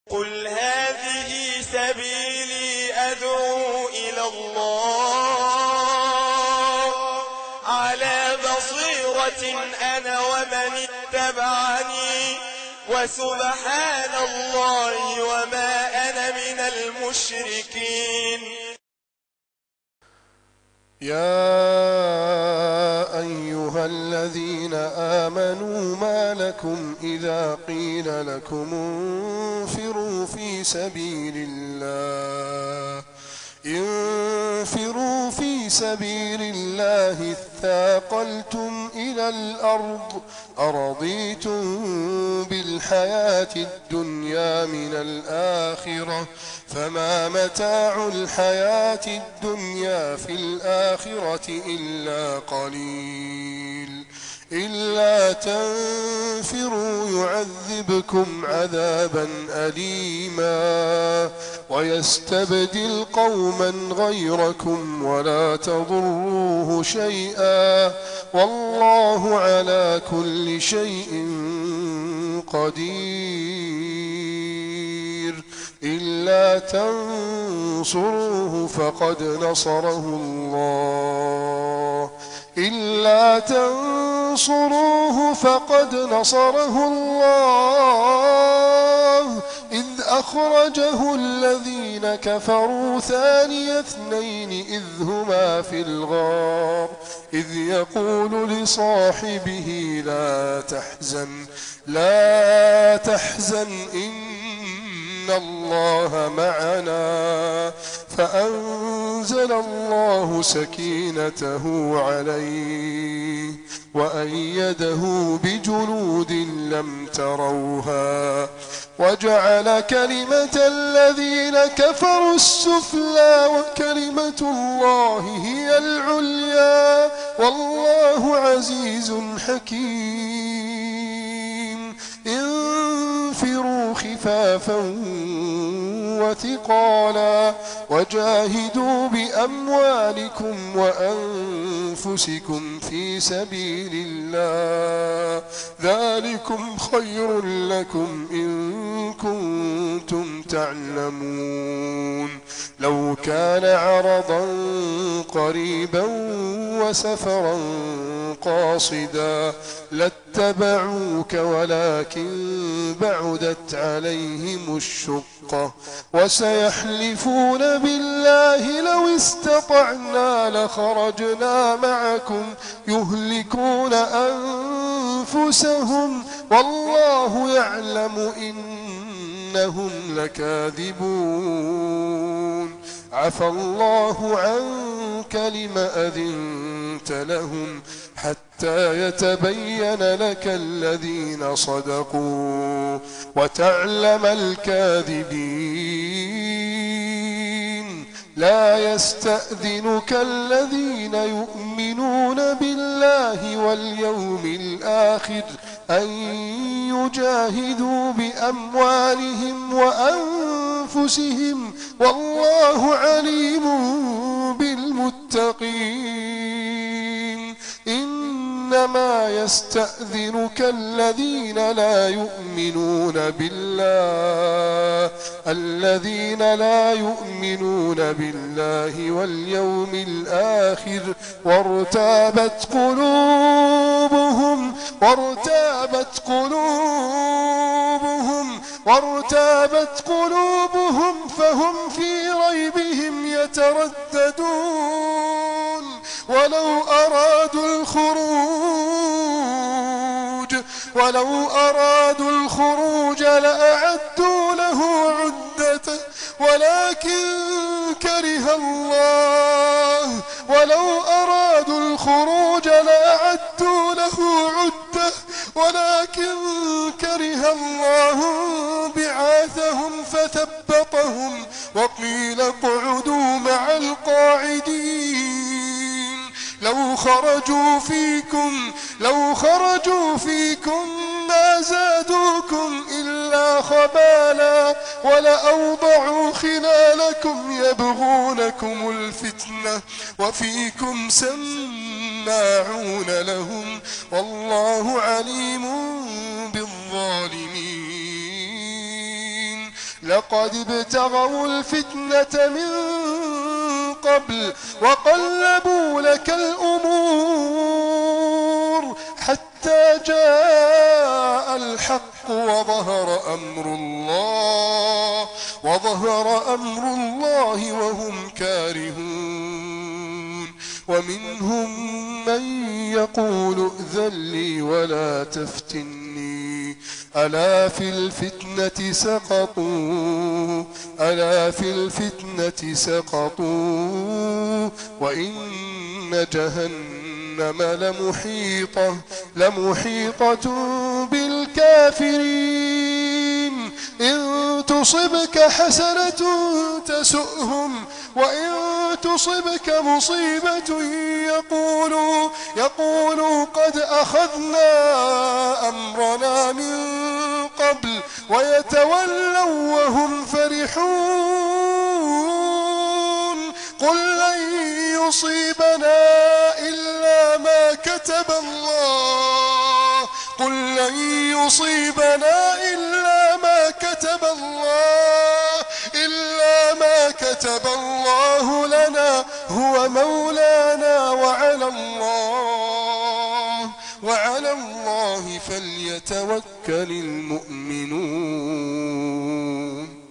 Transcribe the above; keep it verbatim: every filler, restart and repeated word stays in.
قل هذه سبيلي أدعو إلى الله على بصيرة أنا ومن اتبعني وسبحان الله وما أنا من المشركين. يا أيها الذين آمنوا ما لكم إذا قيل لكم انفروا في سبيل الله انفروا في سبيل الله اثاقلتم إلى الأرض أرضيتم بالحياة الدنيا من الآخرة فما متاع الحياة الدنيا في الآخرة إلا قليل إلا تنفروا يعذبكم عذابا أليما ويستبدل قوما غيركم ولا تضروه شيئا والله على كل شيء قدير. إلا تنصروه فقد نصره الله إلا تنصروه فقد نصره الله إذ أخرجه الذين كفروا ثاني اثنين إذ هما في الغار إذ يقول لصاحبه لا تحزن لا تحزن إن الله معنا فأنزل الله سكينته عليه وأيده بجنود لم تروها وجعل كلمة الذين كفروا السفلى وكلمة الله هي العليا والله عزيز حكيم. انفروا خفافا وثقالا وجاهدوا بأموالكم وأنفسكم في سبيل الله ذلكم خير لكم إن كنتم تعلمون. لو كان عرضا قريبا وسفرا قاصدا لاتبعوك ولكن بعدت عليهم الشقة وسيحلفون بالله لو استطعنا لخرجنا معكم يهلكون أنفسهم والله يعلم إنهم لكاذبون. عفى الله عنك لم أذنت لهم حتى يتبين لك الذين صدقوا وتعلم الكاذبين. لا يستأذنك الذين يؤمنون بالله واليوم الآخر أن يجاهدوا بأموالهم وأنفسهم والله عليم بالمتقين. إنما يستأذنك الذين لا يؤمنون بالله الذين لا يؤمنون بالله واليوم الآخر وارتابت قلوبهم وارتابت قلوبهم وارتابت قلوبهم فهم في ريبهم يترددون. ولو أرادوا الخروج ولو أرادوا الخروج لأعدوا له عدة ولكن كره الله ولو أرادوا الخروج لأعدوا له عدة ولكن كره الله بعاثهم فثبطهم وقيل اقعدوا مع القاعدين. لو خرجوا فيكم لو خرجوا فيكم ما زادوكم إلا خبالا ولأوضعوا خلالكم يبغونكم الفتنة وفيكم سماعون لهم والله عليم بالظالمين. لقد ابتغوا الفتنة من قبل وقلبوا لك الأمور حتى جاء الحق وظهر أمر الله وظهر أمر الله وهم كارهون. ومنهم من يقول ائذن لي ولا تفتني ألا في الفتنة سقطوا ألا في الفتنة سقطوا وإن جهنم لمحيطة لمحيطة بالكافرين. إن تصبك حسنة تسؤهم وإن تصبك مصيبة يقولوا يقولوا قد أخذنا أمرنا من قبل ويتولوا وهم فرحون. قل لن يصيبنا إلا ما كتب الله قل لن يصيبنا إلا ما كتب الله إلا ما كتب الله لنا هو مولانا وعلى الله وعلى الله فليتوكل المؤمنون.